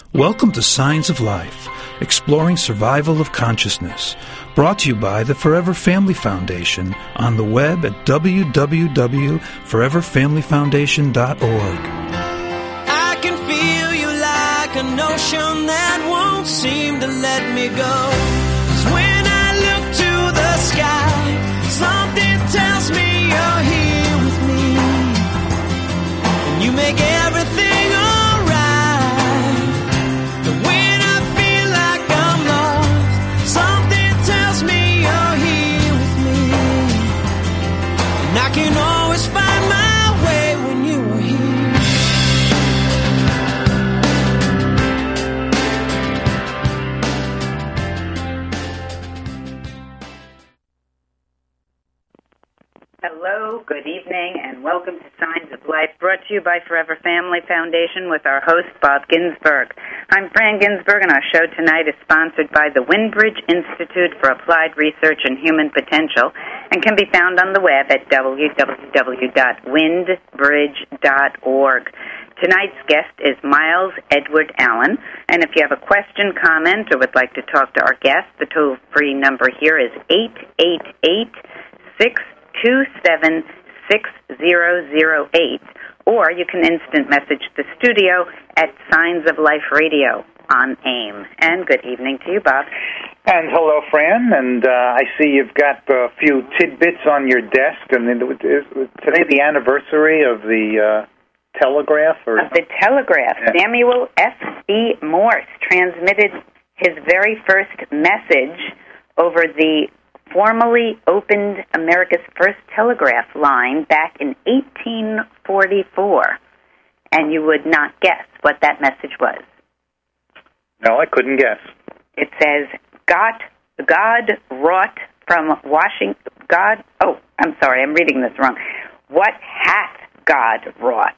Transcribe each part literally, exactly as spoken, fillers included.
Welcome to Signs of Life, exploring survival of consciousness, brought to you by the Forever Family Foundation on the web at w w w dot forever family foundation dot org. I can feel you like an ocean that won't seem to let me go. 'Cause when I look to the sky, something tells me you're here with me, and you make everything I can always find my way when you are here. Hello, good evening, and welcome to Signs of Life, brought to you by Forever Family Foundation with our host, Bob Ginsberg. I'm Fran Ginsberg, and our show tonight is sponsored by the Windbridge Institute for Applied Research and Human Potential, and can be found on the web at w w w dot windbridge dot org. Tonight's guest is Miles Edward Allen, and if you have a question, comment, or would like to talk to our guest, the toll-free number here is eight eight eight, six two seven, six zero zero eight, or you can instant message the studio at Signs of Life Radio on AIM. And good evening to you, Bob. And hello, Fran, and uh, I see you've got a few tidbits on your desk. And is today the anniversary of the uh, telegraph? Or of the telegraph. Yeah. Samuel F B Morse transmitted his very first message over the formally opened America's first telegraph line back in eighteen forty-four. And you would not guess what that message was. No, I couldn't guess. It says, God, God wrought from Washington, God, oh, I'm sorry, I'm reading this wrong. What hath God wrought?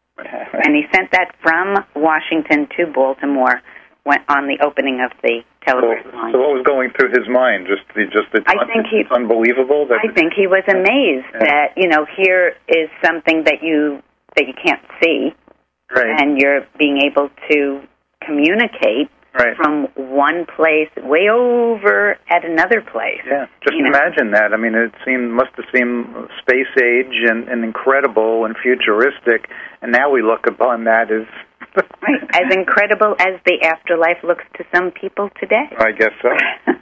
And he sent that from Washington to Baltimore when, on the opening of the telegraph so, line. So what was going through his mind? Just the, just the, I think he, it's unbelievable? That I think he was amazed yeah. that, you know, here is something that you, that you can't see, right. and you're being able to communicate right. from one place way over at another place. Yeah, just you imagine know? that. I mean, it seemed must have seemed space age and, and incredible and futuristic, and now we look upon that as right, as incredible as the afterlife looks to some people today. I guess so.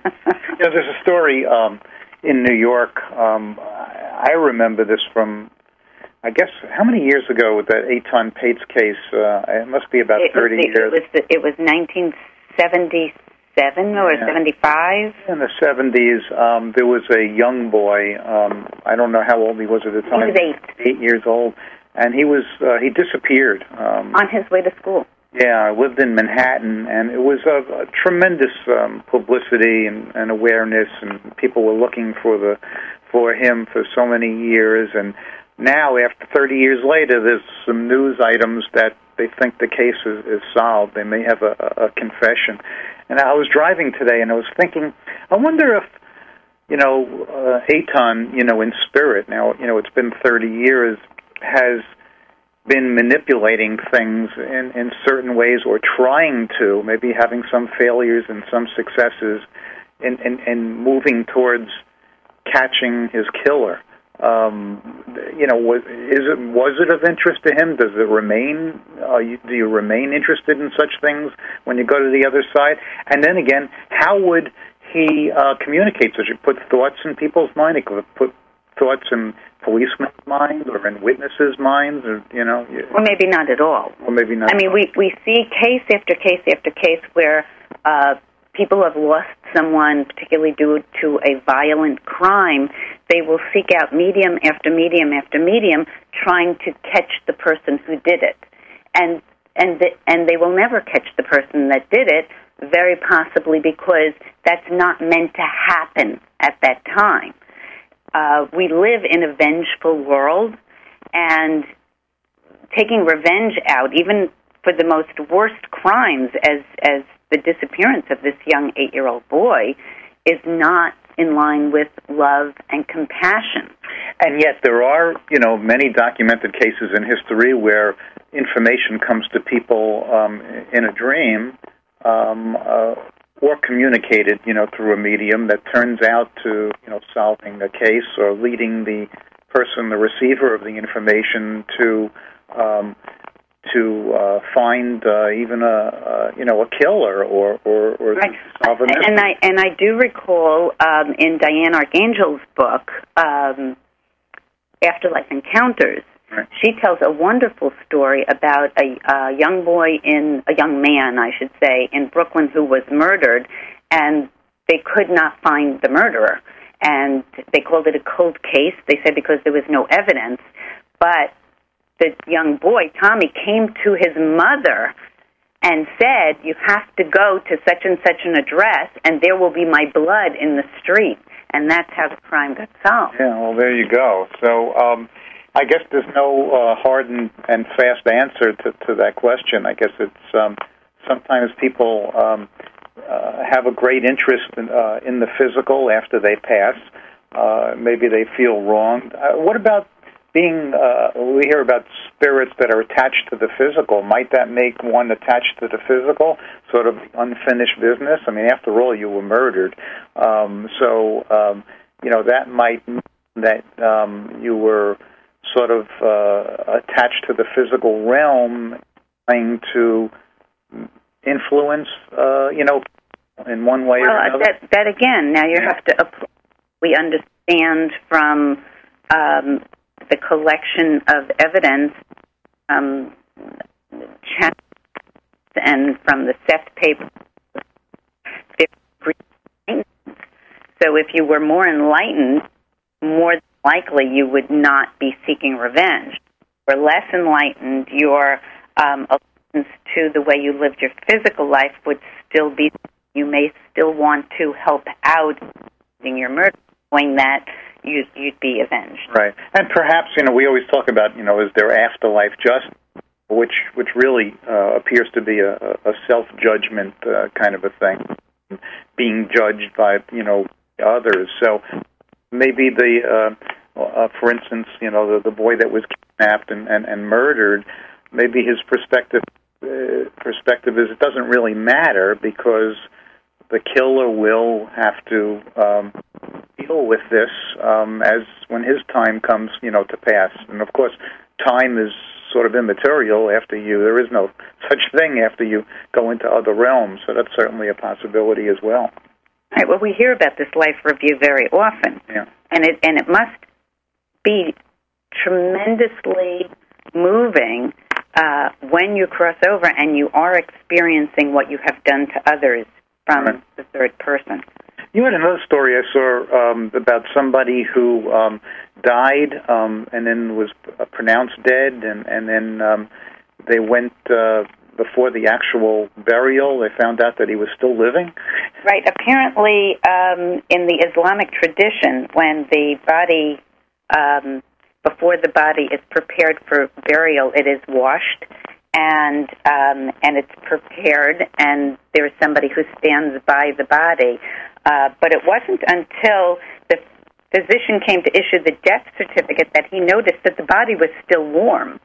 You know, there's a story um, in New York. Um, I remember this from, I guess, how many years ago with that Eitan Pates case? Uh, it must be about it thirty was the, years. It was, the, it was nineteen seventy-seven or yeah. seventy-five. In the seventies, um, there was a young boy. Um, I don't know how old he was at the time. He was eight. Eight years old. And he was uh, he disappeared. Um, On his way to school. Yeah, I lived in Manhattan, and it was a, a tremendous um, publicity and, and awareness, and people were looking for the for him for so many years. And now, after thirty years later, there's some news items that they think the case is, is solved. They may have a, a confession. And I was driving today, and I was thinking, I wonder if, you know, uh, Eitan, you know, in spirit, now, you know, it's been thirty years, has been manipulating things in, in certain ways, or trying to, maybe having some failures and some successes, in, in, in moving towards catching his killer. Um, you know, was, is it, was it of interest to him? Does it remain? Uh, you, do you remain interested in such things when you go to the other side? And then again, how would he uh, communicate? Does he put thoughts in people's mind? He could put thoughts in policemen's minds or in witnesses' minds, or you know, or maybe not at all. Or maybe not. I mean, we we see case after case after case where uh, people have lost someone, particularly due to a violent crime. They will seek out medium after medium after medium, trying to catch the person who did it, and and the, and they will never catch the person that did it. Very possibly because that's not meant to happen at that time. Uh, we live in a vengeful world, and taking revenge out, even for the most worst crimes, as as the disappearance of this young eight-year-old boy, is not in line with love and compassion. And yet there are, you know, many documented cases in history where information comes to people um, in a dream um, uh, or communicated, you know, through a medium that turns out to, you know, solving a case or leading the person, the receiver of the information, to um, to uh, find uh, even a, a you know a killer or or, or right. solve a mystery. And I and I do recall um, in Diane Archangel's book, um, Afterlife Encounters. Right. She tells a wonderful story about a, a young boy in a young man, I should say, in Brooklyn who was murdered, and they could not find the murderer, and they called it a cold case. They said because there was no evidence, but the young boy Tommy came to his mother and said, "You have to go to such and such an address, and there will be my blood in the street," and that's how the crime got solved. Yeah, well, there you go. So. Um, I guess there's no uh, hard and, and fast answer to, to that question. I guess it's um, sometimes people um, uh, have a great interest in, uh, in the physical after they pass. Uh, maybe they feel wronged. Uh, what about being, uh, we hear about spirits that are attached to the physical. Might that make one attached to the physical, sort of unfinished business? I mean, after all, you were murdered. Um, so, um, you know, that might mean that um, you were sort of uh, attached to the physical realm, trying to influence, uh, you know, in one way well, or another. That, that again, now you yeah. have to apply. We understand from um, the collection of evidence, um, and from the Seth paper. So if you were more enlightened, more likely you would not be seeking revenge. If you're less enlightened, your um, allegiance to the way you lived your physical life would still be, you may still want to help out in your murder, knowing that you, you'd be avenged. Right. And perhaps, you know, we always talk about, you know, is there afterlife justice, which which really uh, appears to be a, a self-judgment uh, kind of a thing, being judged by, you know, others. So maybe the, uh, uh, for instance, you know, the, the boy that was kidnapped and, and, and murdered, maybe his perspective uh, perspective is it doesn't really matter because the killer will have to um, deal with this um, as when his time comes, you know, to pass. And of course, time is sort of immaterial after you. There is no such thing after you go into other realms. So that's certainly a possibility as well. Right. Well, we hear about this life review very often, yeah. and it and it must be tremendously moving uh, when you cross over and you are experiencing what you have done to others from right. the third person. You had another story I saw um, about somebody who um, died um, and then was pronounced dead, and and then um, they went. Uh, Before the actual burial, they found out that he was still living? Right. Apparently, um, in the Islamic tradition, when the body, um, before the body is prepared for burial, it is washed, and um, and it's prepared, and there's somebody who stands by the body. Uh, but it wasn't until the physician came to issue the death certificate that he noticed that the body was still warm.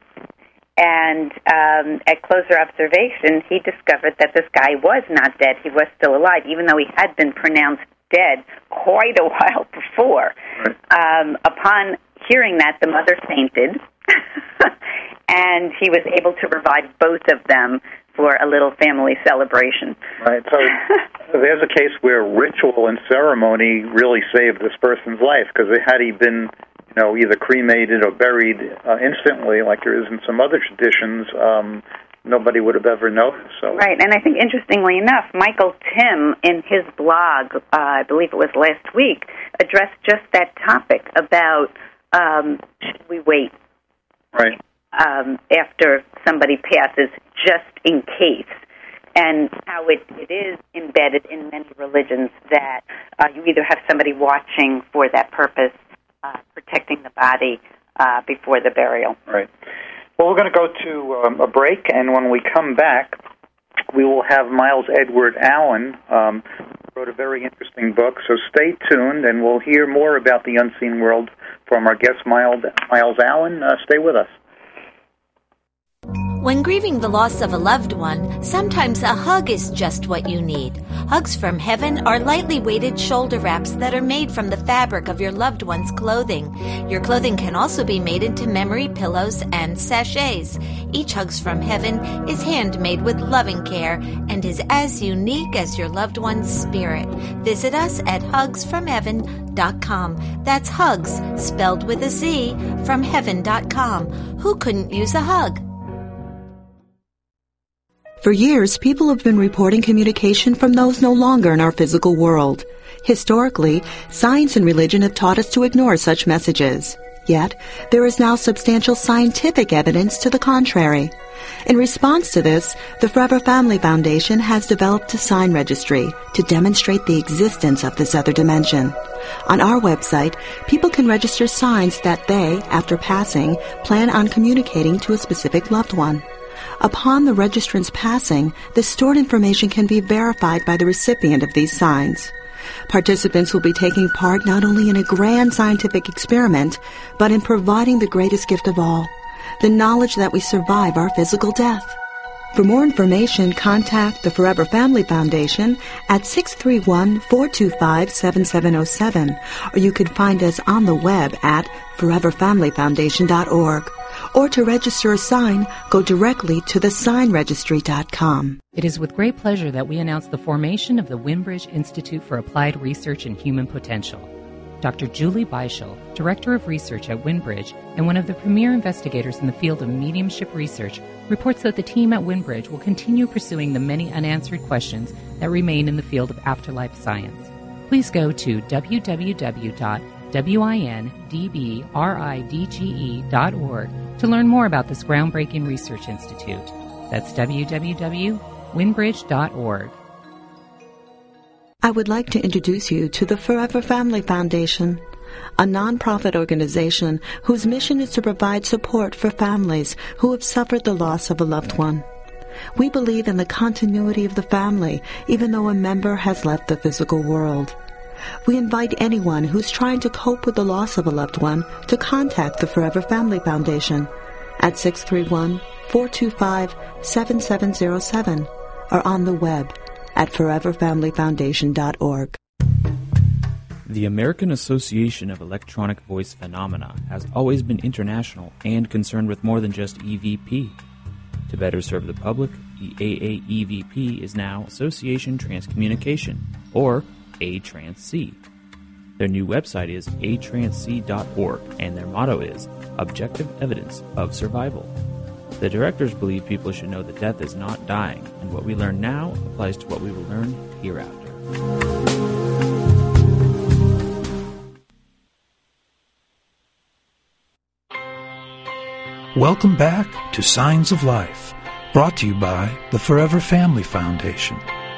And um, at closer observation, he discovered that this guy was not dead. He was still alive, even though he had been pronounced dead quite a while before. Right. Um, upon hearing that, the mother fainted, and he was able to revive both of them for a little family celebration. Right. So there's a case where ritual and ceremony really saved this person's life, because had he been, you know, either cremated or buried uh, instantly, like there is in some other traditions, um, nobody would have ever noticed. So. Right, and I think interestingly enough, Michael Tim, in his blog, uh, I believe it was last week, addressed just that topic about um, should we wait right. um, after somebody passes just in case, and how it, it is embedded in many religions that uh, you either have somebody watching for that purpose, Uh, protecting the body uh, before the burial. Right. Well, we're going to go to um, a break, and when we come back, we will have Miles Edward Allen, um, wrote a very interesting book, so stay tuned, and we'll hear more about the unseen world from our guest, Miles, Miles Allen. Uh, stay with us. When grieving the loss of a loved one, sometimes a hug is just what you need. Hugs from Heaven are lightly weighted shoulder wraps that are made from the fabric of your loved one's clothing. Your clothing can also be made into memory pillows and sachets. Each Hugs from Heaven is handmade with loving care and is as unique as your loved one's spirit. Visit us at hugs from heaven dot com. That's Hugs, spelled with a Z, from heaven dot com. Who couldn't use a hug? For years, people have been reporting communication from those no longer in our physical world. Historically, science and religion have taught us to ignore such messages. Yet, there is now substantial scientific evidence to the contrary. In response to this, the Forever Family Foundation has developed a sign registry to demonstrate the existence of this other dimension. On our website, people can register signs that they, after passing, plan on communicating to a specific loved one. Upon the registrant's passing, the stored information can be verified by the recipient of these signs. Participants will be taking part not only in a grand scientific experiment, but in providing the greatest gift of all, the knowledge that we survive our physical death. For more information, contact the Forever Family Foundation at six three one, four two five, seven seven zero seven, or you can find us on the web at forever family foundation dot org. Or to register a sign, go directly to the sign registry dot com. It is with great pleasure that we announce the formation of the Winbridge Institute for Applied Research and Human Potential. Doctor Julie Beischel, Director of Research at Winbridge and one of the premier investigators in the field of mediumship research, reports that the team at Winbridge will continue pursuing the many unanswered questions that remain in the field of afterlife science. Please go to w w w dot windbridge dot org to learn more about this groundbreaking research institute. That's w w w dot windbridge dot org. I would like to introduce you to the Forever Family Foundation, a nonprofit organization whose mission is to provide support for families who have suffered the loss of a loved one. We believe in the continuity of the family, even though a member has left the physical world. We invite anyone who's trying to cope with the loss of a loved one to contact the Forever Family Foundation at six three one, four two five, seven seven zero seven or on the web at forever family foundation dot org. The American Association of Electronic Voice Phenomena has always been international and concerned with more than just E V P. To better serve the public, the A A E V P is now Association Transcommunication, or A Trans C. Their new website is a trans c dot org, and their motto is Objective Evidence of Survival. The directors believe people should know that death is not dying, and what we learn now applies to what we will learn hereafter. Welcome back to Signs of Life, brought to you by the Forever Family Foundation.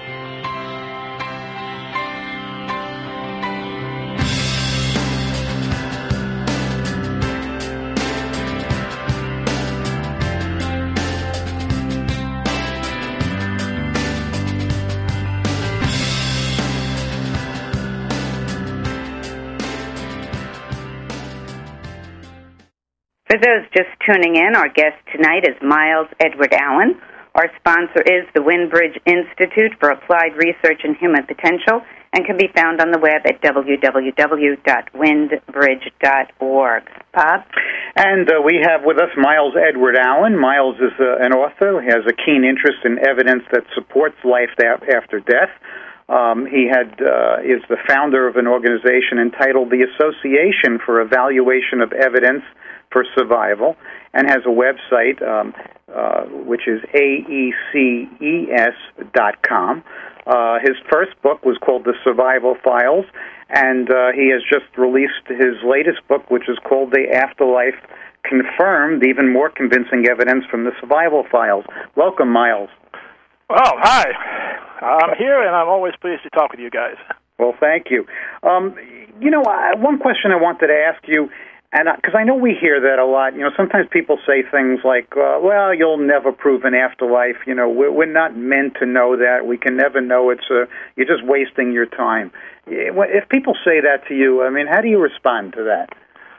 For those just tuning in, our guest tonight is Miles Edward Allen. Our sponsor is the Winbridge Institute for Applied Research and Human Potential and can be found on the web at w w w dot windbridge dot org. Bob? And uh, we have with us Miles Edward Allen. Miles is uh, an author. He has a keen interest in evidence that supports life after death. Um, he had uh, is the founder of an organization entitled the Association for Evaluation of Evidence for Survival, and has a website um, uh, which is A E C E S dot com. Uh, his first book was called The Survival Files, and uh, he has just released his latest book, which is called The Afterlife Confirmed, even more convincing evidence from the Survival Files. Welcome, Miles. Oh, hi. I'm here, and I'm always pleased to talk with you guys. Well, thank you. Um, you know, uh, one question I wanted to ask you, and because I know we hear that a lot, you know, sometimes people say things like, uh, well, you'll never prove an afterlife, you know, we're, we're not meant to know that, we can never know, it's uh, you're just wasting your time. If people say that to you, I mean, how do you respond to that?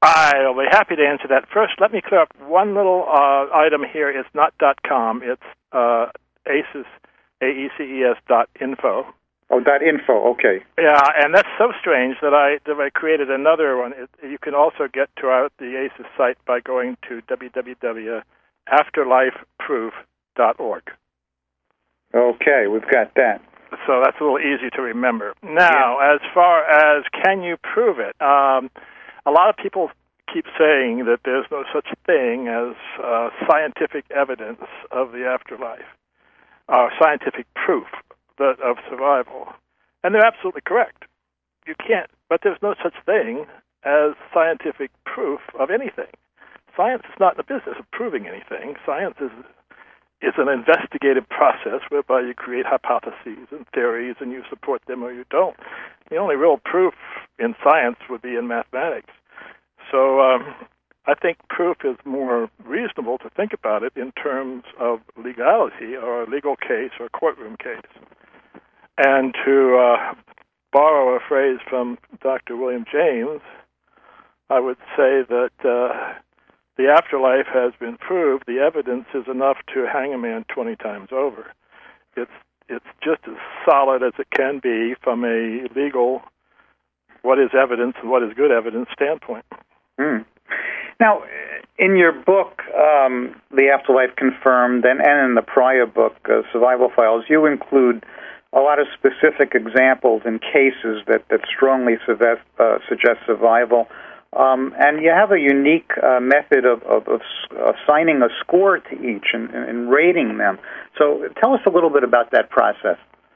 I'll be happy to answer that. First, let me clear up one little uh, item here. It's not .com. It's uh, ACES, A E C E S dot info. Oh, dot info, okay. Yeah, and that's so strange that I that I created another one. It, you can also get to our, the ACES site by going to w w w dot afterlife proof dot org. Okay, we've got that. So that's a little easy to remember. Now, yeah. As far as can you prove it, um, a lot of people keep saying that there's no such thing as uh, scientific evidence of the afterlife, or scientific proof that, of survival. And they're absolutely correct. You can't, but there's no such thing as scientific proof of anything. Science is not in the business of proving anything. Science is is an investigative process whereby you create hypotheses and theories and you support them or you don't. The only real proof in science would be in mathematics. So um, I think proof is more reasonable to think about it in terms of legality or a legal case or a courtroom case. And to uh, borrow a phrase from Doctor William James, I would say that uh, the afterlife has been proved. The evidence is enough to hang a man twenty times over. It's it's just as solid as it can be from a legal, what is evidence and what is good evidence standpoint. Mm. Now, in your book, um, The Afterlife Confirmed, and, and in the prior book, uh, Survival Files, you include a lot of specific examples and cases that, that strongly suggest, uh, suggest survival. Um, and you have a unique uh, method of, of, of assigning a score to each and, and rating them. So tell us a little bit about that process.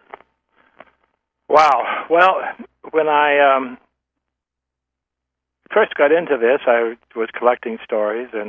Wow. Well, when I um, first got into this, I was collecting stories, and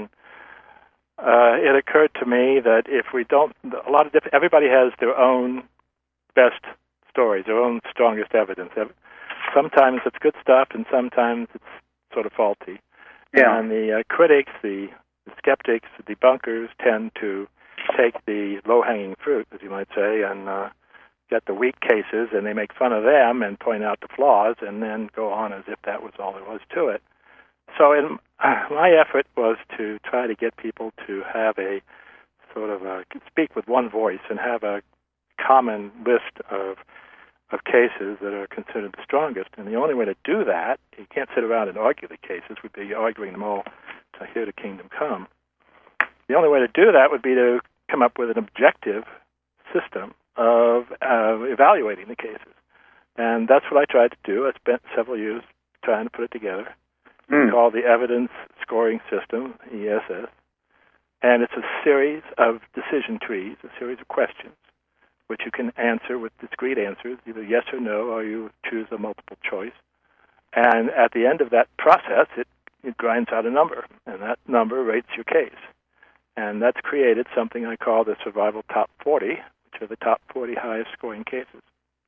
uh, it occurred to me that if we don't, a lot of different, everybody has their own best stories, their own strongest evidence. Sometimes it's good stuff, and sometimes it's sort of faulty. Yeah. And the uh, critics, the, the skeptics, the debunkers tend to take the low-hanging fruit, as you might say, and uh, get the weak cases, and they make fun of them and point out the flaws, and then go on as if that was all there was to it. So in, uh, my effort was to try to get people to have a sort of a, speak with one voice and have a common list of of cases that are considered the strongest. And the only way to do that, you can't sit around and argue the cases, would be arguing them all to hear the kingdom come. The only way to do that would be to come up with an objective system of uh, evaluating the cases. And that's what I tried to do. I spent several years trying to put it together. Mm. It's called the Evidence Scoring System, E S S. And it's a series of decision trees, a series of questions, which you can answer with discrete answers, either yes or no, or you choose a multiple choice. And at the end of that process, it, it grinds out a number, and that number rates your case. And that's created something I call the Survival Top forty, which are the top forty highest scoring cases.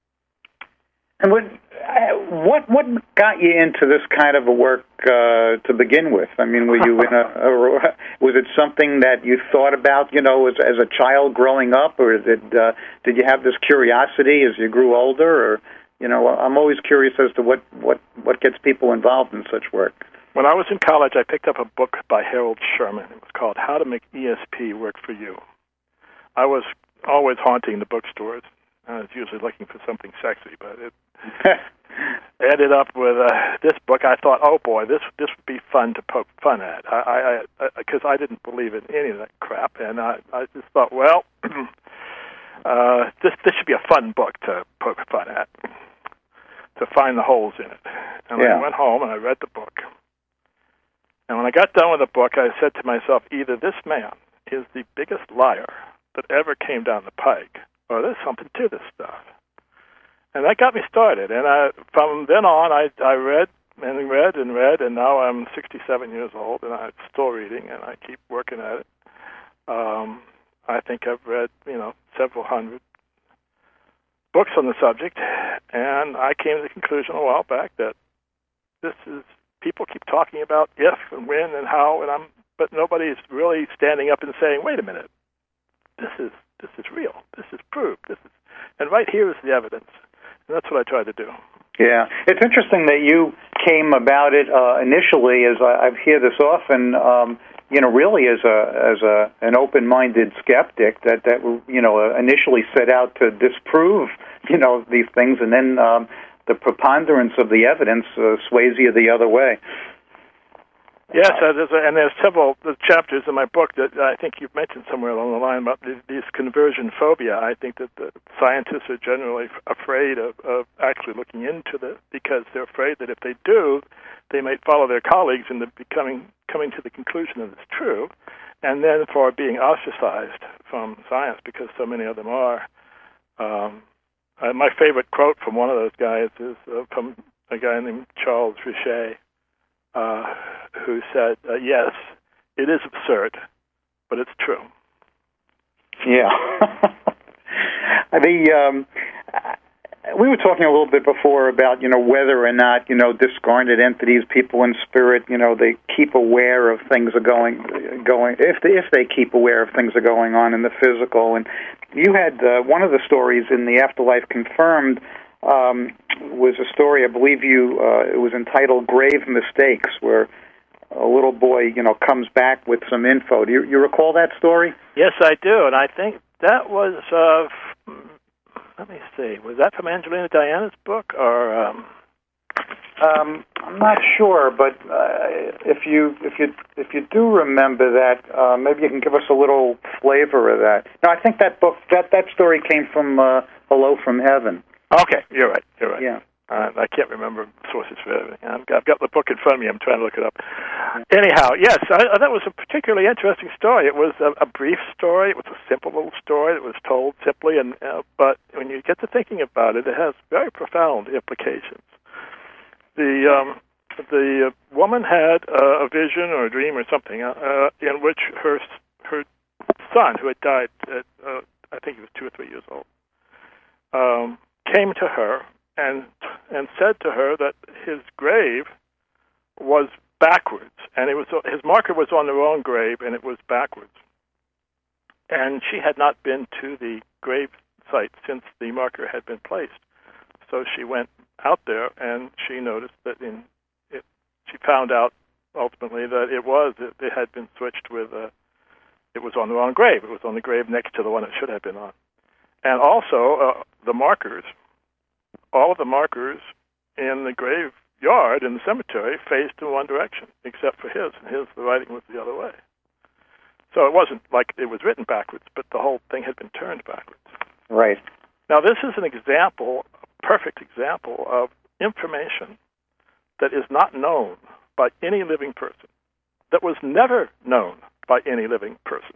And what what what got you into this kind of a work uh, to begin with? I mean, were you in a, a was it something that you thought about, you know, as as a child growing up, or did uh, did you have this curiosity as you grew older, or you know, I'm always curious as to what what what gets people involved in such work. When I was in college, I picked up a book by Harold Sherman. It was called How to Make E S P Work for You. I was always haunting the bookstores. I was usually looking for something sexy, but it ended up with uh, this book. I thought, oh boy, this this would be fun to poke fun at. I because I, I, I didn't believe in any of that crap, and I, I just thought, well, uh, this this should be a fun book to poke fun at, to find the holes in it. And yeah. I went home and I read the book. And when I got done with the book, I said to myself, either this man is the biggest liar that ever came down the pike, or there's something to this stuff. And that got me started. And I, from then on, I, I read and read and read, and now I'm sixty-seven years old, and I'm still reading, and I keep working at it. Um, I think I've read, you know, several hundred books on the subject, and I came to the conclusion a while back that this is, people keep talking about if and when and how, and I'm, but nobody's really standing up and saying, wait a minute, this is this is real, this is proved, this is, and right here is the evidence. And that's what I try to do. Yeah, it's interesting that you came about it uh, initially, as I, I hear this often, um, you know, really as a as a an open-minded skeptic that that you know initially set out to disprove you know these things, and then um, the preponderance of the evidence uh, sways you the other way. Yes, uh, there's a, and there's several chapters in my book that I think you've mentioned somewhere along the line about these, these conversion phobia. I think that the scientists are generally f- afraid of, of actually looking into this because they're afraid that if they do, they might follow their colleagues into becoming coming to the conclusion that it's true, and then for being ostracized from science because so many of them are. Um, uh, my favorite quote from one of those guys is uh, from a guy named Charles Richet. Uh, who said, uh, yes, it is absurd, but it's true. Yeah. the um, we were talking a little bit before about, you know, whether or not, you know, discarnate entities, people in spirit, you know, they keep aware of things are going, going if they, if they keep aware of things are going on in the physical. And you had uh, one of the stories in the Afterlife Confirmed um, was a story, I believe you, uh, it was entitled Grave Mistakes, where a little boy, you know, comes back with some info. Do you, you recall that story? Yes, I do, and I think that was, uh, let me see, was that from Angelina Diana's book, or... Um... Um, I'm not sure, but uh, if you if you if you do remember that, uh, maybe you can give us a little flavor of that. No, I think that book that that story came from uh, Hello from Heaven. Okay, you're right. You're right. Yeah. Uh, I can't remember sources for everything. I've got, I've got the book in front of me. I'm trying to look it up. Anyhow, yes, I, that was a particularly interesting story. It was a, a brief story. It was a simple little story that was told simply, and uh, but when you get to thinking about it, it has very profound implications. The um, the uh, woman had uh, a vision or a dream or something uh, in which her her son, who had died at uh, I think he was two or three years old, um, came to her and and said to her that his grave was backwards, and it was his marker was on the wrong grave, and it was backwards. And she had not been to the grave site since the marker had been placed, so she went out there, and she noticed that in it, she found out ultimately that it was it, it had been switched with a, it was on the wrong grave. It was on the grave next to the one it should have been on, and also uh, the markers. All of the markers in the graveyard in the cemetery faced in one direction, except for his, and his, the writing was the other way. So it wasn't like it was written backwards, but the whole thing had been turned backwards. Right. Now, this is an example, a perfect example of information that is not known by any living person, that was never known by any living person,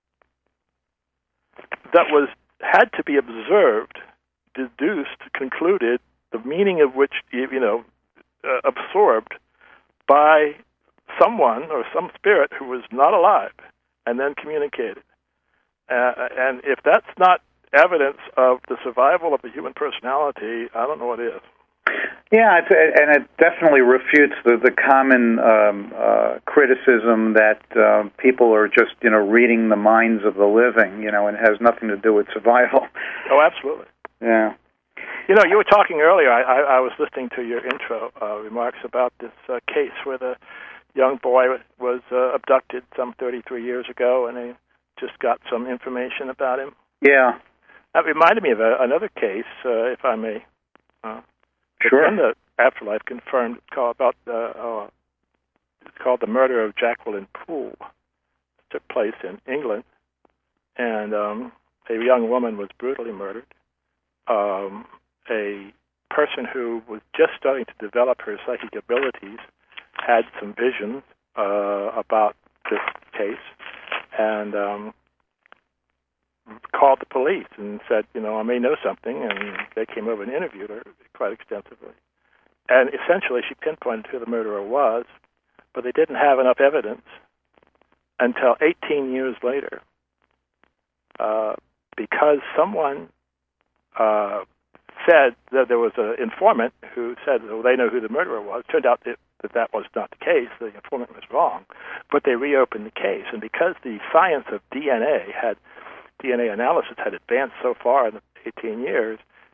that was had to be observed, deduced, concluded, the meaning of which, you know, uh, absorbed by someone or some spirit who was not alive, and then communicated. Uh, and if that's not evidence of the survival of the human personality, I don't know what is. Yeah, it's, and it definitely refutes the, the common um, uh, criticism that uh, people are just, you know, reading the minds of the living, you know, and it has nothing to do with survival. Oh, absolutely. Yeah. You know, you were talking earlier, I, I, I was listening to your intro uh, remarks about this uh, case where the young boy was uh, abducted some thirty-three years ago, and they just got some information about him. Yeah. That reminded me of a, another case, uh, if I may. Uh, sure. In the Afterlife Confirmed, it's called, about, uh, uh, it's called The Murder of Jacqueline Poole. It took place in England, and um, a young woman was brutally murdered. Um, a person who was just starting to develop her psychic abilities had some visions uh, about this case, and um, called the police and said, you know, I may know something, and they came over and interviewed her quite extensively. And essentially she pinpointed who the murderer was, but they didn't have enough evidence until eighteen years later, uh, because someone uh, said that there was an informant who said, well, they know who the murderer was. It turned out that, that that was not the case. The informant was wrong. But they reopened the case. And because the science of D N A had, D N A analysis had advanced so far in the eighteen years,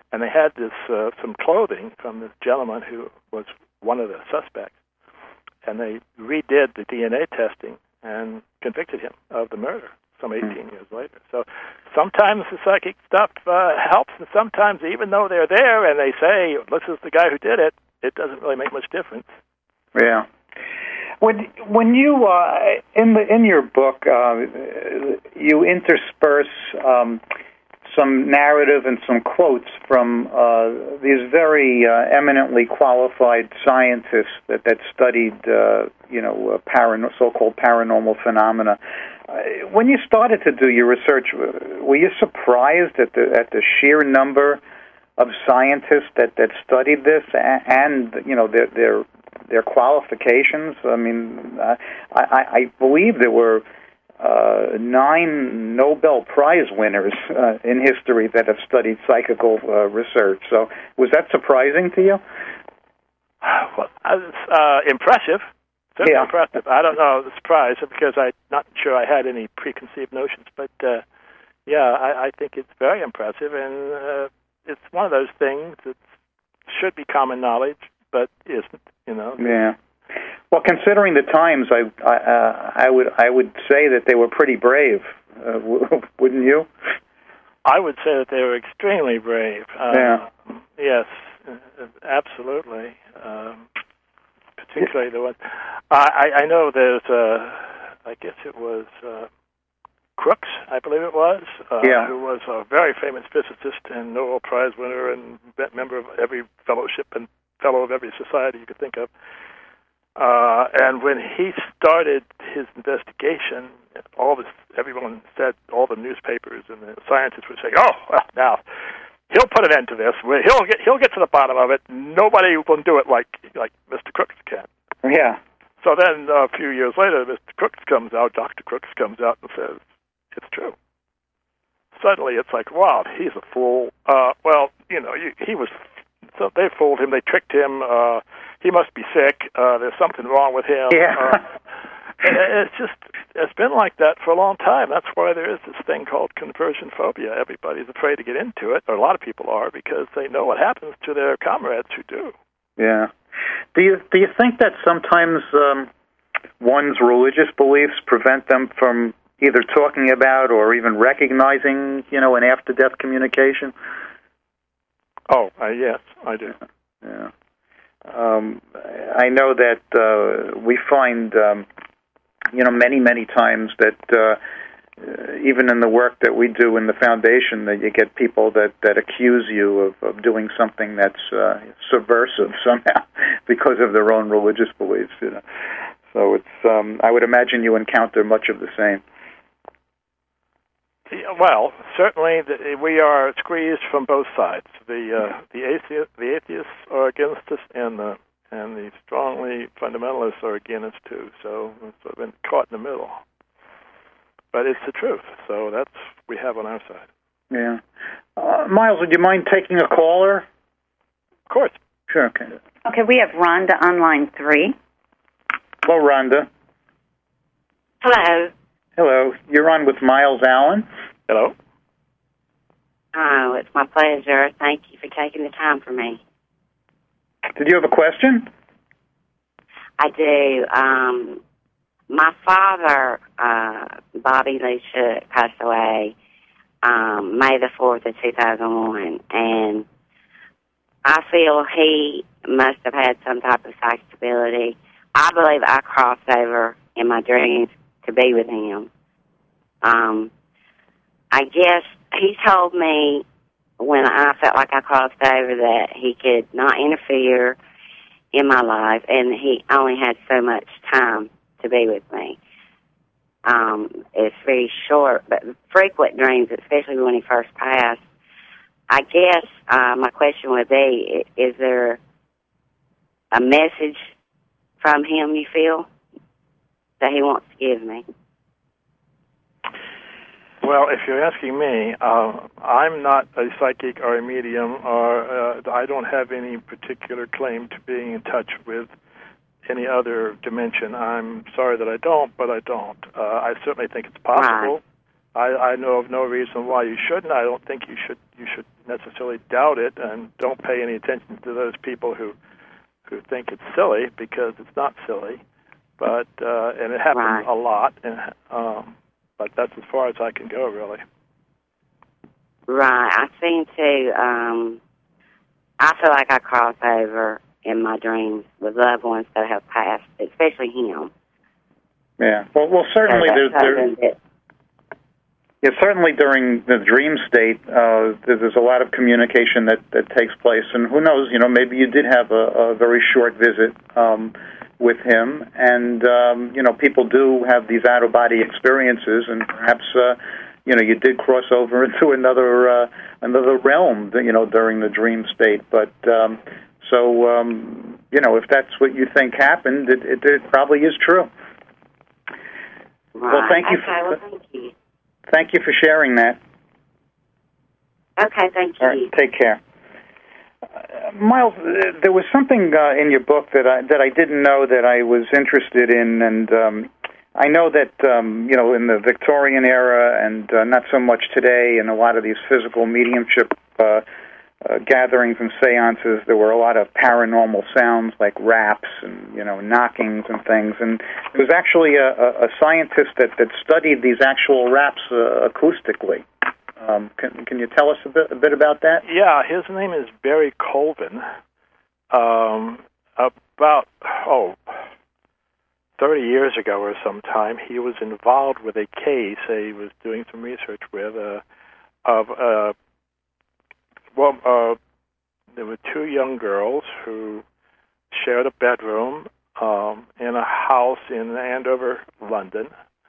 and they had this uh, some clothing from this gentleman who was one of the suspects, and they redid the D N A testing and convicted him of the murder some eighteen years later. So sometimes the psychic stuff uh, helps, and sometimes even though they're there and they say, this is the guy who did it, it doesn't really make much difference. Yeah. When when you uh, in the in your book uh, you intersperse um, some narrative and some quotes from uh, these very uh, eminently qualified scientists that that studied uh, you know uh, paran- so-called paranormal phenomena. Uh, when you started to do your research, were you surprised at the at the sheer number of scientists that, that studied this and, and you know their their their qualifications? I mean, uh, I, I believe there were uh, nine Nobel Prize winners uh, in history that have studied psychical uh, research. So, was that surprising to you? Well, it's uh, impressive. Certainly yeah. impressive. I don't know the surprise because I'm not sure I had any preconceived notions, but uh, yeah, I, I think it's very impressive, and uh, it's one of those things that should be common knowledge, but isn't. You know. Yeah. Well, considering the times, I I, uh, I would I would say that they were pretty brave. Uh, wouldn't you? I would say that they were extremely brave. Uh, yeah. Yes, absolutely. Um, particularly the one. I I know there's. Uh, I guess it was uh, Crookes, I believe it was. Uh, yeah. Who was a very famous physicist and Nobel Prize winner and member of every fellowship and fellow of every society you could think of. Uh, and when he started his investigation, all this, everyone said, all the newspapers and the scientists would say, "Oh, well, now he'll put an end to this. He'll get he'll get to the bottom of it. Nobody will do it like like Mister Crookes can." Yeah. So then uh, a few years later, Mister Crookes comes out, Doctor Crookes comes out and says, "It's true." Suddenly, it's like, wow, he's a fool. Uh, well, you know, you, he was. So they fooled him. They tricked him. Uh, he must be sick. Uh, there's something wrong with him. Yeah. Uh, it's just, it's been like that for a long time. That's why there is this thing called conversion phobia. Everybody's afraid to get into it, or a lot of people are, because they know what happens to their comrades who do. Yeah. Do you do you think that sometimes um, one's religious beliefs prevent them from either talking about or even recognizing, you know, an after-death communication? Oh, uh, yes, I do. Yeah. Um, I know that uh, we find, um, you know, many, many times that uh, even in the work that we do in the foundation, that you get people that, that accuse you of, of doing something that's uh, subversive somehow because of their own religious beliefs. You know, so it's. Um, I would imagine you encounter much of the same. Well, certainly the, we are squeezed from both sides. The uh, the atheist, the atheists are against us, and the and the strongly fundamentalists are against us too. So we've sort of been caught in the middle. But it's the truth. So that's we have on our side. Yeah, uh, Miles, would you mind taking a caller? Of course. Sure. Okay. Okay, we have Rhonda on line three. Hello, Rhonda. Hello. Hello. You're on with Miles Allen. Hello. Oh, it's my pleasure. Thank you for taking the time for me. Did you have a question? I do. Um, my father, uh, Bobby Lee Shook, passed away um, May the fourth of two thousand one, and I feel he must have had some type of psychic ability. I believe I crossed over in my dreams to be with him. Um, I guess he told me when I felt like I crossed over that he could not interfere in my life, and he only had so much time to be with me. Um, it's very short, but frequent dreams, especially when he first passed. I guess uh, my question would be, is there a message from him, you feel, that he wants to give me? Well, if you're asking me, uh, I'm not a psychic or a medium, or uh, I don't have any particular claim to being in touch with any other dimension. I'm sorry that I don't, but I don't. Uh, I certainly think it's possible. Right. I, I know of no reason why you shouldn't. I don't think you should you should necessarily doubt it, and don't pay any attention to those people who who think it's silly, because it's not silly. But uh, and it happens Right. a lot, and, um, but that's as far as I can go, really. Right. I seem to, um, I feel like I cross over in my dreams with loved ones that have passed, especially him. Yeah. Well, well, certainly So there's that's there. something that- Yeah, certainly during the dream state, uh, there's a lot of communication that, that takes place, and who knows, you know, maybe you did have a, a very short visit um, with him, and, um, you know, people do have these out-of-body experiences, and perhaps, uh, you know, you did cross over into another uh, another realm, you know, during the dream state, but, um, so, um, you know, if that's what you think happened, it, it, it probably is true. Right. Well, thank you. Okay, For, well, thank you. Thank you for sharing that. Okay, thank you. All right, take care. Uh, Miles, uh, there was something uh, in your book that I that I didn't know that I was interested in, and um, I know that um, you know, in the Victorian era, and uh, not so much today, in a lot of these physical mediumship uh, uh, gatherings and seances, there were a lot of paranormal sounds like raps and, you know, knockings and things. And there was actually a, a, a scientist that, that studied these actual raps uh, acoustically. Um, can, can you tell us a bit, a bit about that? Yeah, his name is Barry Colvin. Um, about, oh, thirty years ago or sometime, he was involved with a case he was doing some research with uh, of, uh, well, uh, there were two young girls who shared a bedroom um, in a house in Andover, London.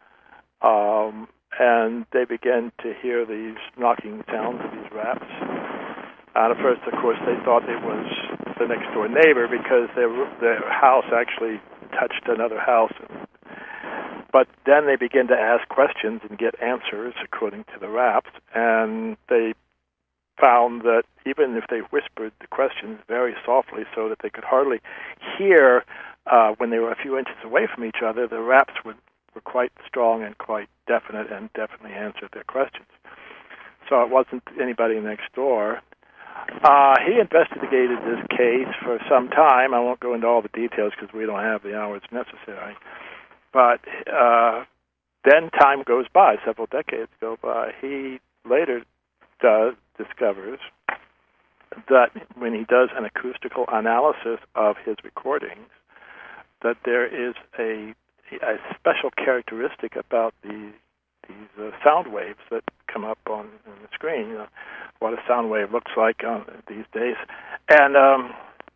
Um, and they began to hear these knocking sounds, these raps. And at first, of course, they thought it was the next-door neighbor because their their house actually touched another house. But then they began to ask questions and get answers according to the raps, and they found that even if they whispered the questions very softly so that they could hardly hear uh, when they were a few inches away from each other, the raps would were quite strong and quite definite and definitely answered their questions. So it wasn't anybody next door. Uh, he investigated this case for some time. I won't go into all the details because we don't have the hours necessary. But uh, then time goes by, several decades go by. He later does, discovers that when he does an acoustical analysis of his recordings, that there is a a special characteristic about the, these uh, sound waves that come up on, on the screen, you know, what a sound wave looks like on these days. And um,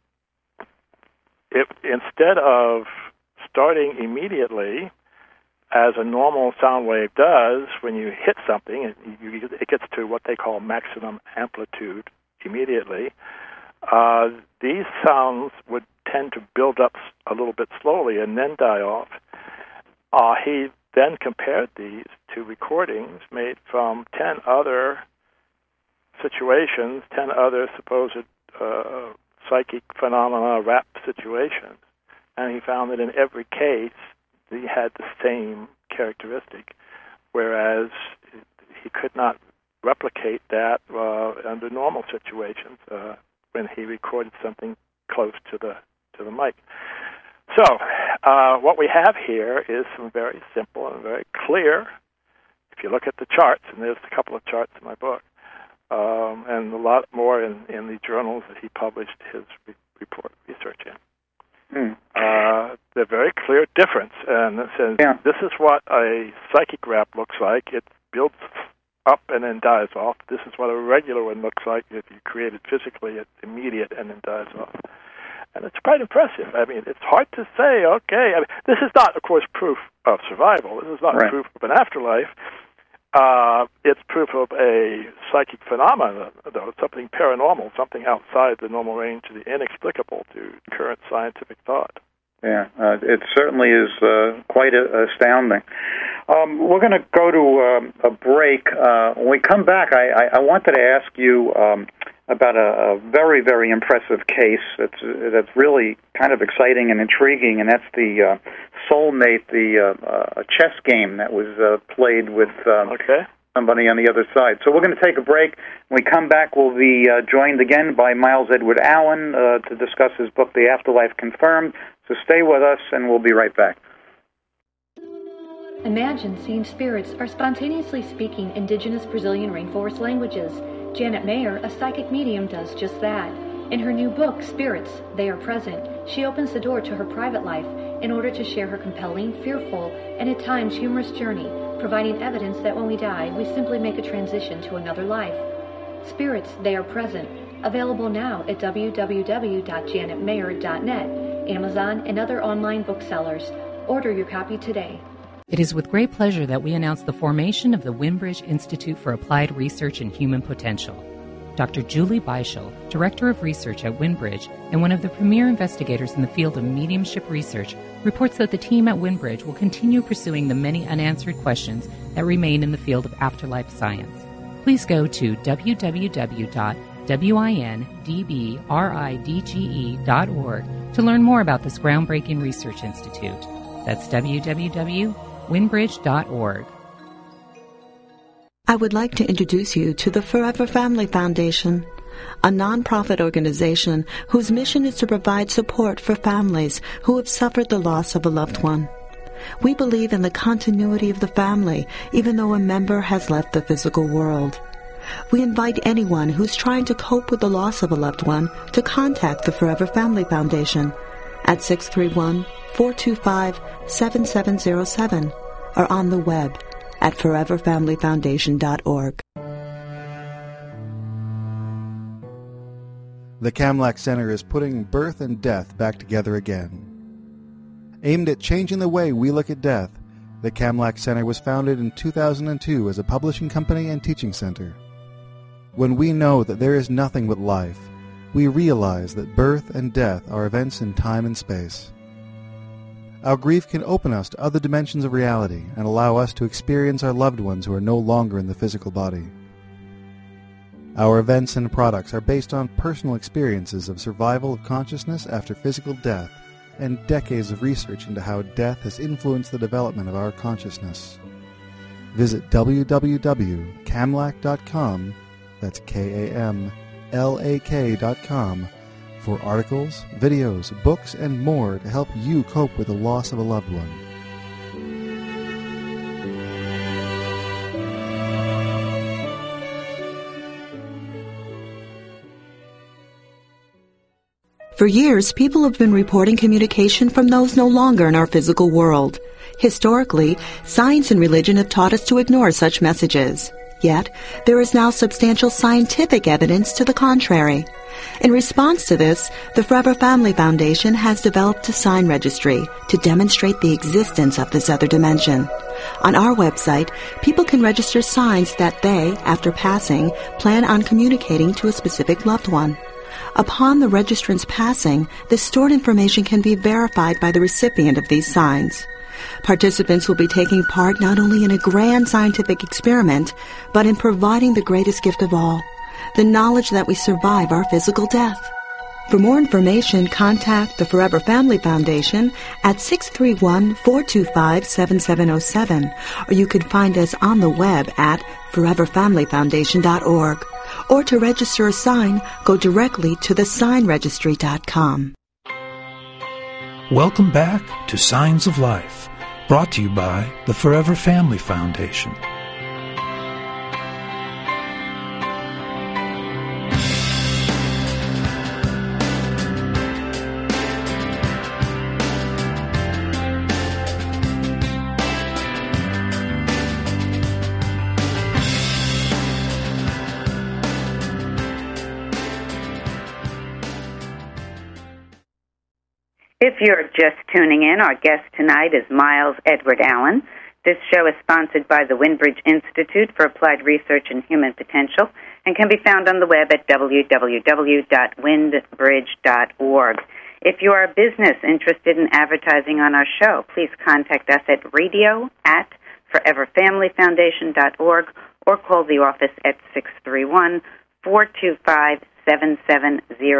it, instead of starting immediately, as a normal sound wave does, when you hit something, it, you, it gets to what they call maximum amplitude immediately. Uh, these sounds would tend to build up a little bit slowly and then die off. Uh, he then compared these to recordings made from ten other situations, ten other supposed uh, psychic phenomena, rap situations, and he found that in every case he had the same characteristic, whereas he could not replicate that uh, under normal situations uh, when he recorded something close to the to the mic. So, uh, what we have here is some very simple and very clear, if you look at the charts, and there's a couple of charts in my book, um, and a lot more in, in the journals that he published his re- report research in. Mm. Uh, they're very clear difference, and it says yeah. This is what a psychic rap looks like. It builds up and then dies off. This is what a regular one looks like. If you create it physically, it's immediate and then dies off. And it's quite impressive. I mean, it's hard to say, okay. I mean, this is not, of course, proof of survival. This is not right. proof of an afterlife. Uh, it's proof of a psychic phenomenon, though. It's something paranormal, something outside the normal range of the inexplicable to current scientific thought. Yeah, uh, it certainly is uh, quite a- astounding. Um, we're going to go to um, a break. Uh, when we come back, I, I, I wanted to ask you um, about a, a very, very impressive case that's that's really kind of exciting and intriguing, and that's the uh, Soulmate, the uh, uh, chess game that was uh, played with um, okay. somebody on the other side. So we're going to take a break. When we come back, we'll be uh, joined again by Miles Edward Allen uh, to discuss his book, The Afterlife Confirmed. So stay with us, and we'll be right back. Imagine seeing spirits are spontaneously speaking indigenous Brazilian rainforest languages. Janet Mayer, a psychic medium, does just that. In her new book, Spirits, They Are Present, she opens the door to her private life in order to share her compelling, fearful, and at times humorous journey, providing evidence that when we die, we simply make a transition to another life. Spirits, They Are Present, available now at w w w dot janet mayer dot net, Amazon, and other online booksellers. Order your copy today. It is with great pleasure that we announce the formation of the Wimbridge Institute for Applied Research in Human Potential. Doctor Julie Beischel, Director of Research at Wimbridge and one of the premier investigators in the field of mediumship research, reports that the team at Wimbridge will continue pursuing the many unanswered questions that remain in the field of afterlife science. Please go to w w w dot windbridge dot org to learn more about this groundbreaking research institute. That's w w w dot windbridge dot org. I would like to introduce you to the Forever Family Foundation, a nonprofit organization whose mission is to provide support for families who have suffered the loss of a loved one. We believe in the continuity of the family, even though a member has left the physical world. We invite anyone who's trying to cope with the loss of a loved one to contact the Forever Family Foundation at six three one, four two five, seven seven zero seven or on the web at forever family foundation dot org. The Kamlak Center is putting birth and death back together again. Aimed at changing the way we look at death, the Kamlak Center was founded in two thousand two as a publishing company and teaching center. When we know that there is nothing but life, we realize that birth and death are events in time and space. Our grief can open us to other dimensions of reality and allow us to experience our loved ones who are no longer in the physical body. Our events and products are based on personal experiences of survival of consciousness after physical death and decades of research into how death has influenced the development of our consciousness. Visit w w w dot kamlak dot com, that's K A M L A K dot com, for articles, videos, books, and more to help you cope with the loss of a loved one. For years, people have been reporting communication from those no longer in our physical world. Historically, science and religion have taught us to ignore such messages. Yet, there is now substantial scientific evidence to the contrary. In response to this, the Forever Family Foundation has developed a sign registry to demonstrate the existence of this other dimension. On our website, people can register signs that they, after passing, plan on communicating to a specific loved one. Upon the registrant's passing, the stored information can be verified by the recipient of these signs. Participants will be taking part not only in a grand scientific experiment, but in providing the greatest gift of all, the knowledge that we survive our physical death. For more information, contact the Forever Family Foundation at six three one, four two five, seven seven zero seven, or you can find us on the web at forever family foundation dot org. Or to register a sign, go directly to the sign registry dot com. Welcome back to Signs of Life, brought to you by the Forever Family Foundation. If you're just tuning in, our guest tonight is Miles Edward Allen. This show is sponsored by the Wimbridge Institute for Applied Research in Human Potential and can be found on the web at w w w dot windbridge dot org. If you are a business interested in advertising on our show, please contact us at radio at forever family foundation dot org or call the office at six three one, four two five, seven seven zero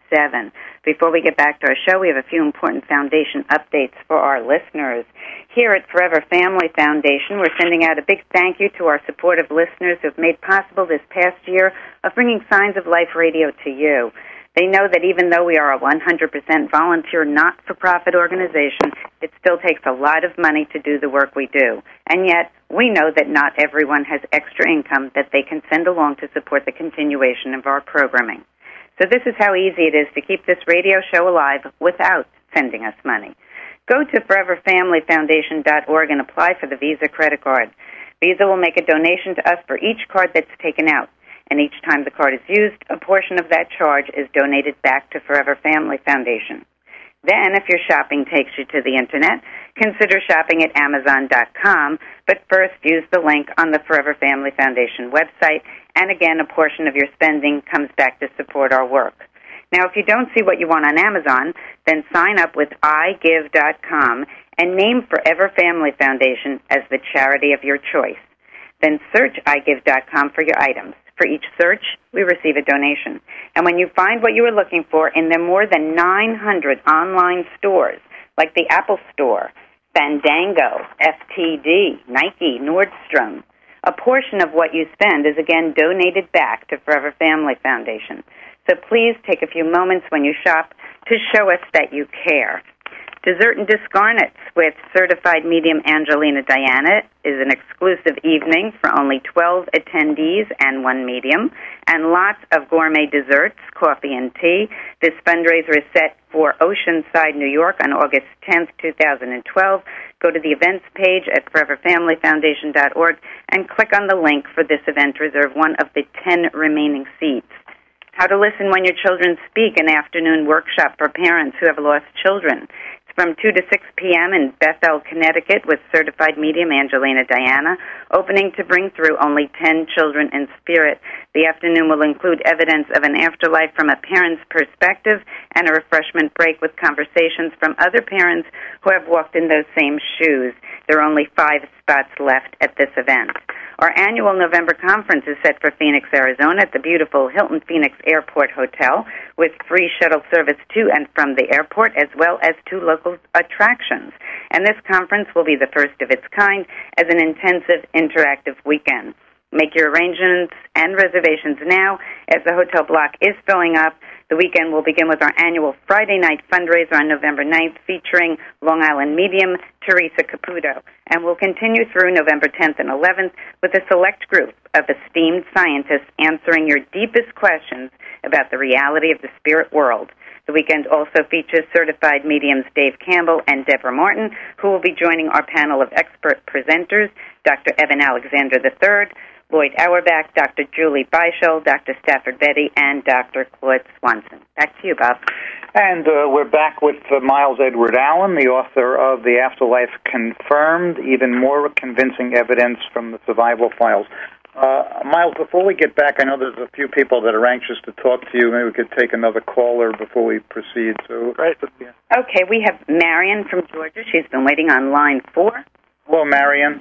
seven. Before we get back to our show, we have a few important foundation updates for our listeners. Here at Forever Family Foundation, we're sending out a big thank you to our supportive listeners who have made possible this past year of bringing Signs of Life Radio to you. They know that even though we are a one hundred percent volunteer, not-for-profit organization, it still takes a lot of money to do the work we do. And yet, we know that not everyone has extra income that they can send along to support the continuation of our programming. So this is how easy it is to keep this radio show alive without sending us money. Go to forever family foundation dot org and apply for the Visa credit card. Visa will make a donation to us for each card that's taken out. And each time the card is used, a portion of that charge is donated back to Forever Family Foundation. Then, if your shopping takes you to the Internet, consider shopping at amazon dot com, but first use the link on the Forever Family Foundation website, and again, a portion of your spending comes back to support our work. Now, if you don't see what you want on Amazon, then sign up with i give dot com and name Forever Family Foundation as the charity of your choice. Then search i give dot com for your items. For each search, we receive a donation. And when you find what you are looking for in the more than nine hundred online stores, like the Apple Store, Fandango, F T D, Nike, Nordstrom, a portion of what you spend is again donated back to Forever Family Foundation. So please take a few moments when you shop to show us that you care. Dessert and Discarnates with certified medium Angelina Diana is an exclusive evening for only twelve attendees and one medium, and lots of gourmet desserts, coffee and tea. This fundraiser is set for Oceanside, New York on August tenth, twenty twelve. Go to the events page at forever family foundation dot org and click on the link for this event to reserve one of the ten remaining seats. How to Listen When Your Children Speak, an afternoon workshop for parents who have lost children. From two to six p.m. in Bethel, Connecticut, with certified medium Angelina Diana, opening to bring through only ten children in spirit. The afternoon will include evidence of an afterlife from a parent's perspective and a refreshment break with conversations from other parents who have walked in those same shoes. There are only five spots left at this event. Our annual November conference is set for Phoenix, Arizona at the beautiful Hilton Phoenix Airport Hotel with free shuttle service to and from the airport as well as two local attractions. And this conference will be the first of its kind as an intensive interactive weekend. Make your arrangements and reservations now as the hotel block is filling up. The weekend will begin with our annual Friday night fundraiser on November ninth featuring Long Island medium Teresa Caputo. And will continue through November tenth and eleventh with a select group of esteemed scientists answering your deepest questions about the reality of the spirit world. The weekend also features certified mediums Dave Campbell and Deborah Martin, who will be joining our panel of expert presenters, Doctor Evan Alexander the third, Lloyd Auerbach, Doctor Julie Beischel, Doctor Stafford Betty, and Doctor Claude Swanson. Back to you, Bob. And uh, we're back with uh, Miles Edward Allen, the author of The Afterlife Confirmed, Even More Convincing Evidence from the Survival Files. Uh, Miles, before we get back, I know there's a few people that are anxious to talk to you. Maybe we could take another caller before we proceed. So, right. Yeah. Okay, we have Marion from Georgia. She's been waiting on line four. Hello, Marion.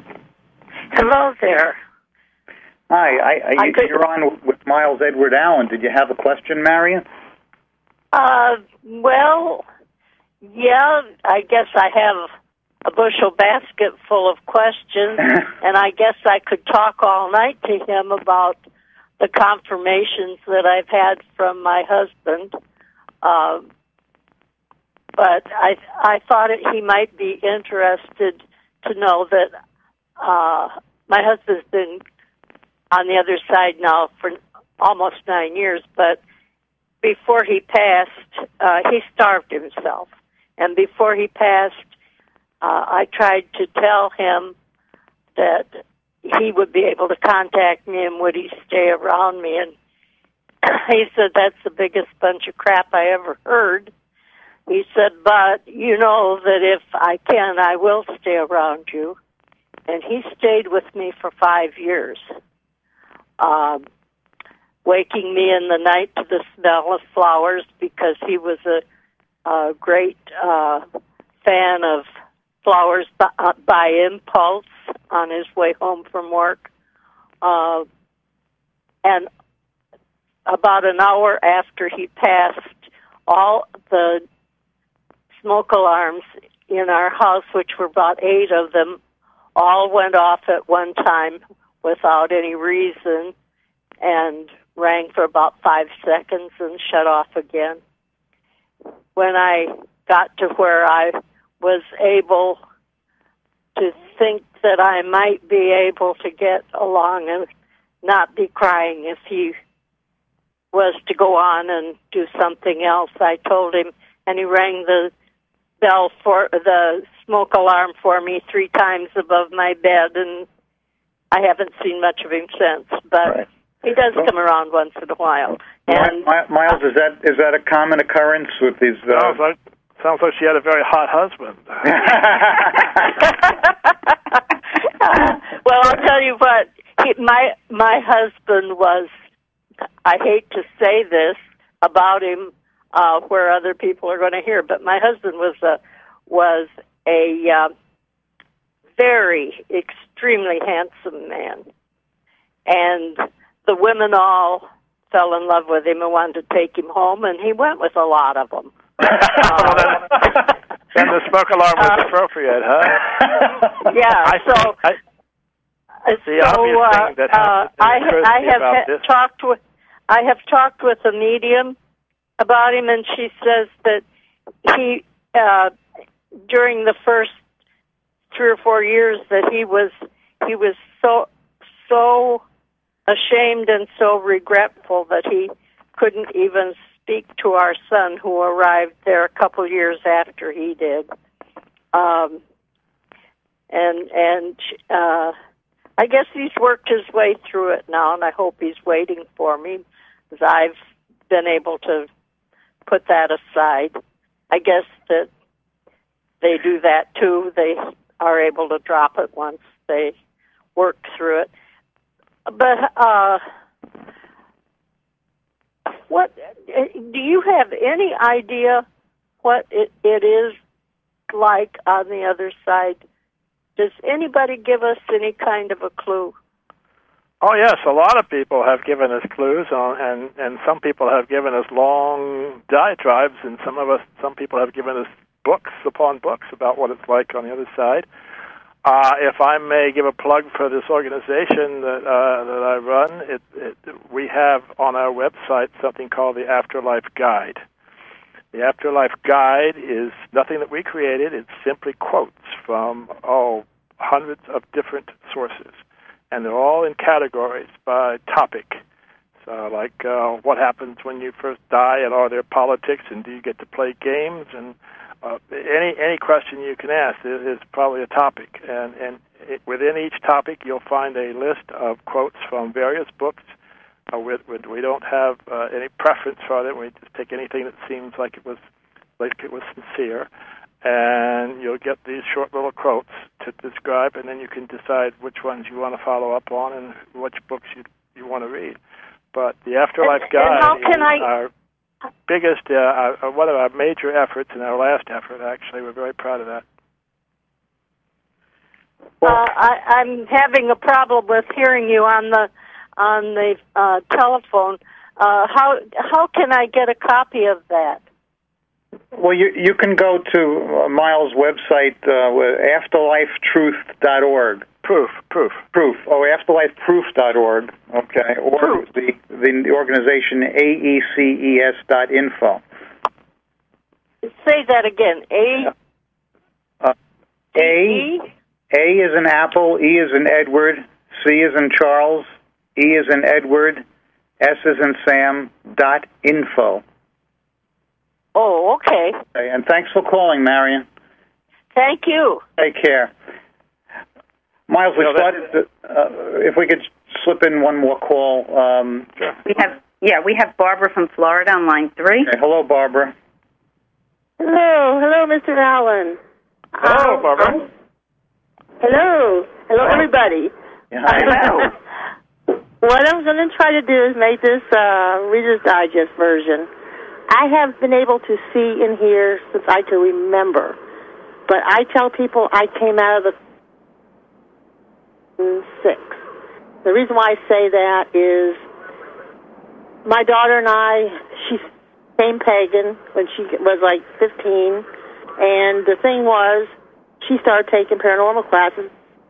Hello there. Hi, I, I, I could, you're on with Miles Edward Allen. Did you have a question, Marion? Uh, well, yeah, I guess I have a bushel basket full of questions, and I guess I could talk all night to him about the confirmations that I've had from my husband. Uh, but I I thought it, he might be interested to know that uh, my husband's been on the other side now for almost nine years, but before he passed, uh, he starved himself. And before he passed, uh, I tried to tell him that he would be able to contact me and would he stay around me. And he said, that's the biggest bunch of crap I ever heard. He said, but you know that if I can, I will stay around you. And he stayed with me for five years. Um, waking me in the night to the smell of flowers because he was a, a great uh, fan of flowers by, uh, by impulse on his way home from work. Uh, and about an hour after he passed, all the smoke alarms in our house, which were about eight of them, all went off at one time without any reason and rang for about five seconds and shut off again. When I got to where I was able to think that I might be able to get along and not be crying if he was to go on and do something else, I told him, and he rang the bell for the smoke alarm for me three times above my bed, and I haven't seen much of him since, but right. he does well, come around once in a while. And Miles, is that is that a common occurrence with these? Uh... Sounds like sounds like she had a very hot husband. uh, well, I'll tell you what. He, my my husband was. I hate to say this about him, uh, where other people are going to hear, but my husband was a was a uh, very extremely handsome man, and the women all fell in love with him and wanted to take him home, and he went with a lot of them. uh, then the smoke alarm was uh, appropriate, huh? Yeah. I, so. I, the so obvious uh, thing that uh, I, I have ha- talked with I have talked with a medium about him, and she says that he uh, during the first three or four years that he was he was so so ashamed and so regretful that he couldn't even speak to our son, who arrived there a couple years after he did, um, and and. Uh, I guess he's worked his way through it now, and I hope he's waiting for me, because I've been able to put that aside. I guess that they do that, too. They are able to drop it once they work through it. But uh, what do you have any idea what it, it is like on the other side? Does anybody give us any kind of a clue? Oh, yes. A lot of people have given us clues, on, and, and some people have given us long diatribes, and some of us, some people have given us books upon books about what it's like on the other side. Uh, if I may give a plug for this organization that, uh, that I run, it, it, we have on our website something called the Afterlife Guide. The Afterlife Guide is nothing that we created. It's simply quotes from, oh, hundreds of different sources. And they're all in categories by topic. So like uh, what happens when you first die, and are there politics, and do you get to play games? And uh, any any question you can ask is, is probably a topic. And, and it, within each topic, you'll find a list of quotes from various books. Uh, we, we don't have uh, any preference for it. We just take anything that seems like it was like it was sincere, and you'll get these short little quotes to describe, and then you can decide which ones you want to follow up on and which books you you want to read. But the Afterlife and, Guide and how can is I... our biggest, uh, our, one of our major efforts, and our last effort, actually. We're very proud of that. Well, uh, I, I'm having a problem with hearing you on the on the uh, telephone. Uh, how how can I get a copy of that? Well, you you can go to Miles' website, uh, afterlife truth dot org. Proof, proof, proof. Oh, afterlife proof dot org. Okay, or proof. the the organization A E C E S dot info. Say that again. A. Uh, A. A is in Apple. E is in Edward. C is in Charles. E is in Edward. S is in Sam. Dot info. Oh, okay. Okay. And thanks for calling, Marion. Thank you. Take care. Miles, we started. To, uh, if we could slip in one more call. Um, sure. We have, yeah, we have Barbara from Florida on line three. Okay, hello, Barbara. Hello, hello, Mister Allen. Hello, um, Barbara. Um, hello, hello, everybody. Yeah, hello. What I'm going to try to do is make this uh, Reader's Digest version. I have been able to see and hear since I can remember, but I tell people I came out of the six. The reason why I say that is my daughter and I, she's became pagan when she was like fifteen. And the thing was, she started taking paranormal classes.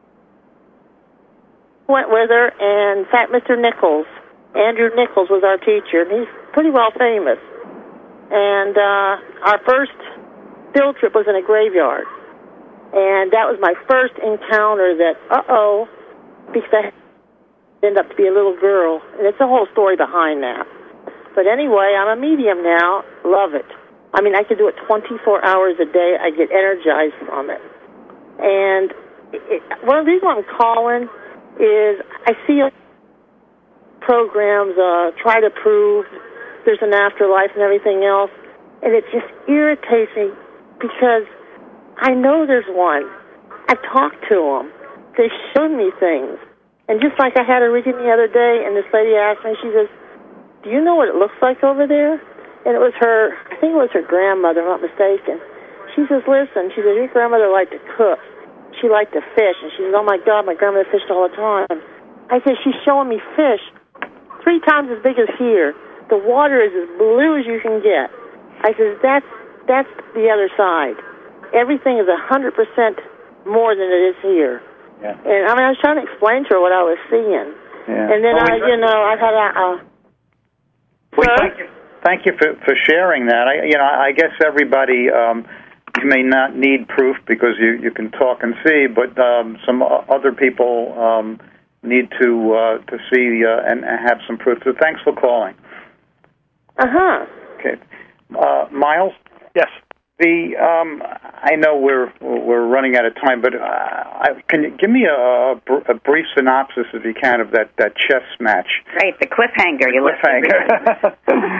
Went with her, and in fact, Mister Nichols, Andrew Nichols was our teacher, and he's pretty well famous. And uh, our first field trip was in a graveyard. And that was my first encounter that, uh-oh, because I ended up to be a little girl. And it's a whole story behind that. But anyway, I'm a medium now. Love it. I mean, I could do it twenty-four hours a day. I get energized from it. And it, one of the reasons I'm calling is I see programs uh, try to prove there's an afterlife and everything else, and it just irritates me because I know there's one. I've talked to them. They've shown me things. And just like I had a reading the other day, and this lady asked me, she says, do you know what it looks like over there? And it was her, I think it was her grandmother, if I'm not mistaken. She says, listen, she says, your grandmother liked to cook. She liked to fish. And she says, oh, my God, my grandmother fished all the time. I said, she's showing me fish three times as big as here. The water is as blue as you can get. I says, that's, that's the other side. Everything is one hundred percent more than it is here. Yeah. And, I mean, I was trying to explain to her what I was seeing. Yeah. And then, well, I, you know, I've had a... Uh, well, thank you, thank you for, for sharing that. I, you know, I guess everybody... Um, You may not need proof because you, you can talk and see, but um, some other people um, need to uh, to see uh, and have some proof. So thanks for calling. Uh-huh. Okay. Uh, Miles? Yes. The um, I know we're we're running out of time, but uh, I, can you give me a, a brief synopsis, if you can, of that, that chess match? Right, the cliffhanger. You cliffhanger.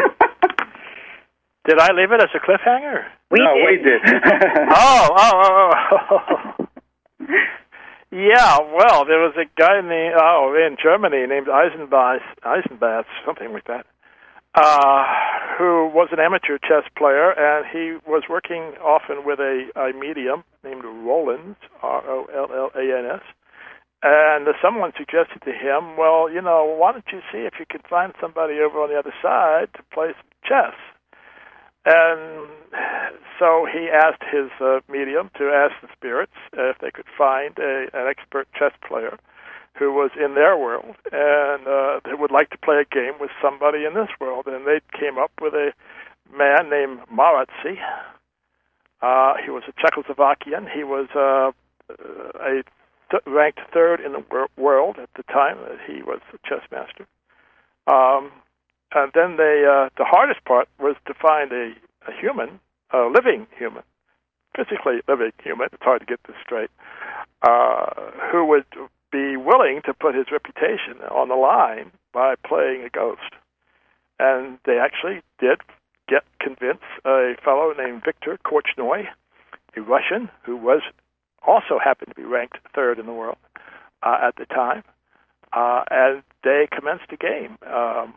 Did I leave it as a cliffhanger? We no, did. we did. oh, oh, oh, oh. Yeah, well, there was a guy in the oh in Germany named Eisenbach, Eisenbach, something like that, uh, who was an amateur chess player, and he was working often with a, a medium named Rollins, R O L L A N S, and someone suggested to him, well, you know, why don't you see if you can find somebody over on the other side to play some chess? And so he asked his uh, medium to ask the spirits uh, if they could find a, an expert chess player who was in their world and uh, they would like to play a game with somebody in this world. And they came up with a man named Maratsi. Uh, he was a Czechoslovakian. He was uh, a th- ranked third in the wor- world at the time that he was a chess master. Um, And then they, uh, the hardest part was to find a, a human, a living human, physically living human, it's hard to get this straight, uh, who would be willing to put his reputation on the line by playing a ghost. And they actually did get convince a fellow named Viktor Korchnoi, a Russian, who was also happened to be ranked third in the world uh, at the time, uh, and they commenced a game. Um,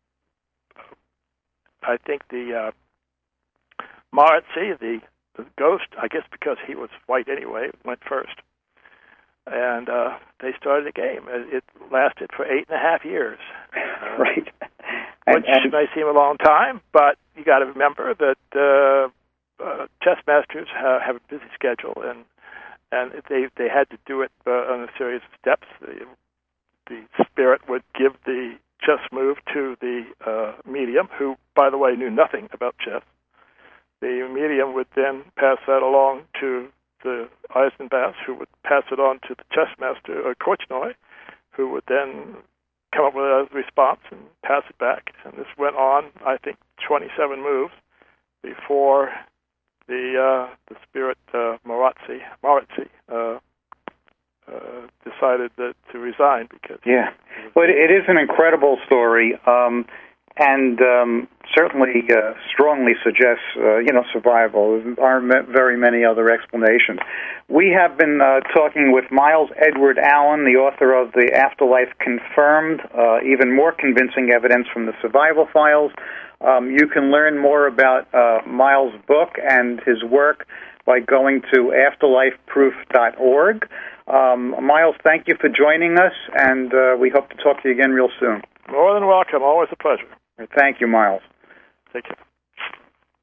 I think the uh, Maratsi, the, the ghost, I guess because he was white anyway, went first. And uh, they started a game. It, it lasted for eight and a half years. Uh, right. Which and, and, may seem a long time, but you got to remember that uh, uh, chess masters have, have a busy schedule, and and they they had to do it uh, on a series of steps. The, the spirit would give the chess move to the uh, medium, who, by the way, knew nothing about chess. The medium would then pass that along to the Eisenbach, who would pass it on to the chess master, uh, Korchnoi, who would then come up with a response and pass it back. And this went on, I think, twenty-seven moves before the uh, the spirit uh, Maratsi, Maratsi uh, Uh, decided that to resign because yeah, well, it, it is an incredible story, um, and um, certainly uh, strongly suggests uh, you know survival. There aren't very many other explanations. We have been uh, talking with Miles Edward Allen, the author of The Afterlife Confirmed, uh, even more convincing evidence from the survival files. Um, you can learn more about uh, Miles' book and his work by going to afterlife proof dot org. Um, Miles, thank you for joining us, and uh, we hope to talk to you again real soon. More than welcome. Always a pleasure. Thank you, Miles. Take care.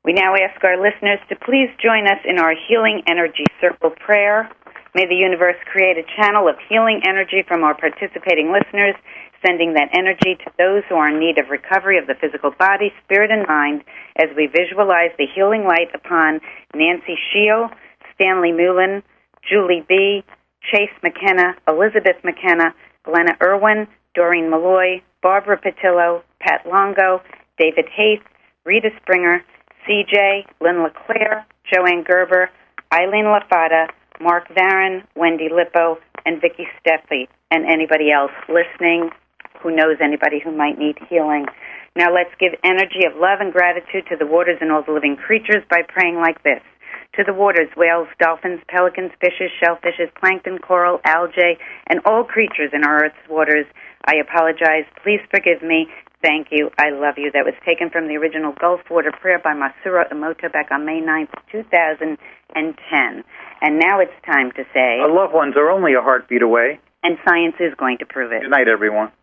We now ask our listeners to please join us in our Healing Energy Circle prayer. May the universe create a channel of healing energy from our participating listeners, sending that energy to those who are in need of recovery of the physical body, spirit, and mind, as we visualize the healing light upon Nancy Shield, Stanley Mullen, Julie B., Chase McKenna, Elizabeth McKenna, Glenna Irwin, Doreen Malloy, Barbara Patillo, Pat Longo, David Haith, Rita Springer, C J, Lynn LeClaire, Joanne Gerber, Eileen LaFata, Mark Varon, Wendy Lippo, and Vicki Steffi, and anybody else listening who knows anybody who might need healing. Now let's give energy of love and gratitude to the waters and all the living creatures by praying like this. To the waters, whales, dolphins, pelicans, fishes, shellfishes, plankton, coral, algae, and all creatures in our Earth's waters, I apologize. Please forgive me. Thank you. I love you. That was taken from the original Gulf Water Prayer by Masaru Emoto back on May ninth, two thousand ten. And now it's time to say... Our loved ones are only a heartbeat away. And science is going to prove it. Good night, everyone.